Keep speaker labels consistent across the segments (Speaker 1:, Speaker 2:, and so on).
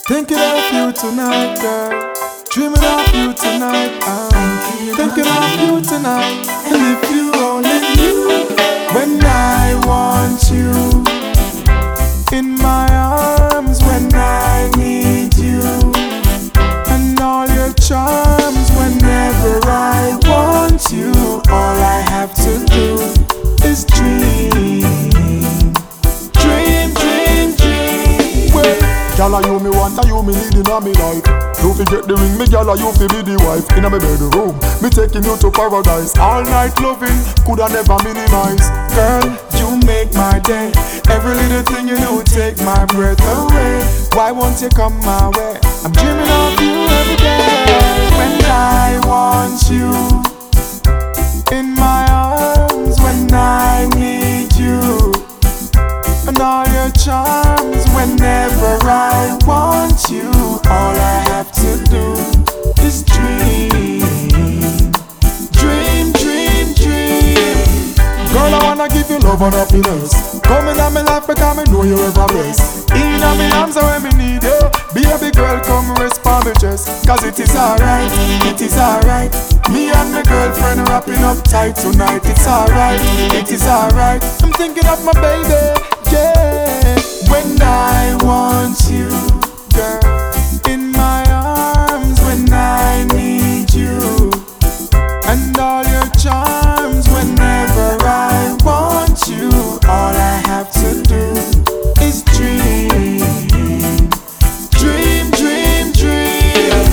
Speaker 1: Thinking of you tonight, girl. Dreaming of you tonight. I'm thinking of you tonight. And if you only knew when I want you in my arms, when I need you, and all your charms whenever I want you. All I have to do is dream.
Speaker 2: Gyal, you me want, you me need inna me life. You fi get the ring, me gyal, you fi be the wife. Inna me bedroom, me taking you to paradise. All night loving, coulda never minimize.
Speaker 1: Girl, you make my day. Every little thing you do take my breath away. Why won't you come my way? I'm dreaming of you every day. When I want you in my arms, when I need you, and all your charms whenever I want you. All I have to do is dream. Dream, dream, dream.
Speaker 2: Girl, I wanna give you love and happiness.
Speaker 1: Come in my life because me know you ever bless. In my arms when me need you. Baby girl, come rest on me chest. Cause it is alright, it is alright. Me and my girlfriend wrapping up tight tonight. It's alright, it is alright. I'm thinking of my baby. Yeah, when I want you, girl, in my arms, when I need you, and all your charms whenever I want you. All I have to do is dream. Dream, dream, dream.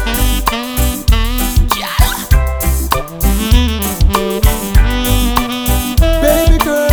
Speaker 1: Baby girl,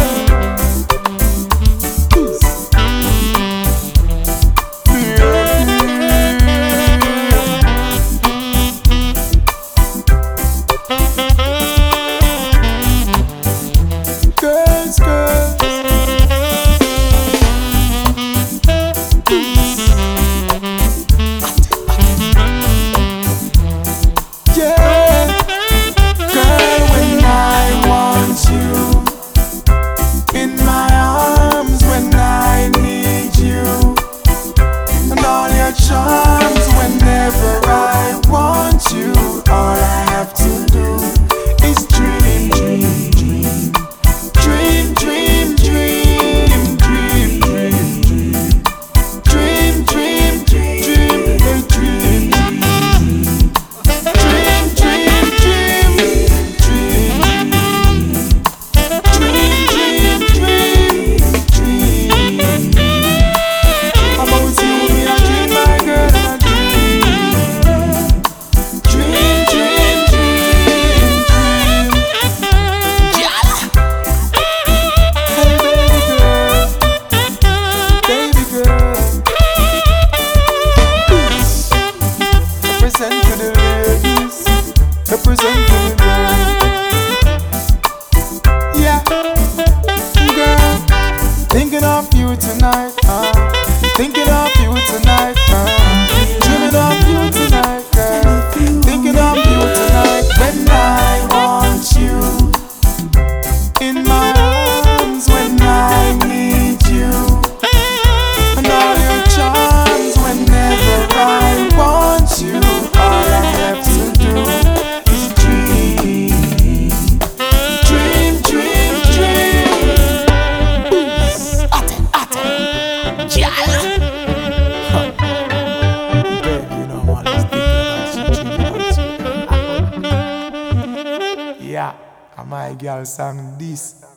Speaker 1: charms whenever I want you. All I have to do is dream, dream, dream. Dream, dream, dream. Dream, dream, dream. Dream, dream, dream. Dream, dream, dream. Dream, dream, dream. Dream, dream, dream. About you, me a dream, my girl, a dream. Dream, dream, dream, dream. Hey baby girl, represent to the ladies, represent to the girls. Yeah, girl, thinking of you tonight, thinking of you tonight, dreaming of you tonight, girl. Thinking of you tonight when I want you in my arms, when I need you, and all your charms whenever I want you. All I have to do is dream. Dream, dream, dream. Yeah, my girl sang this.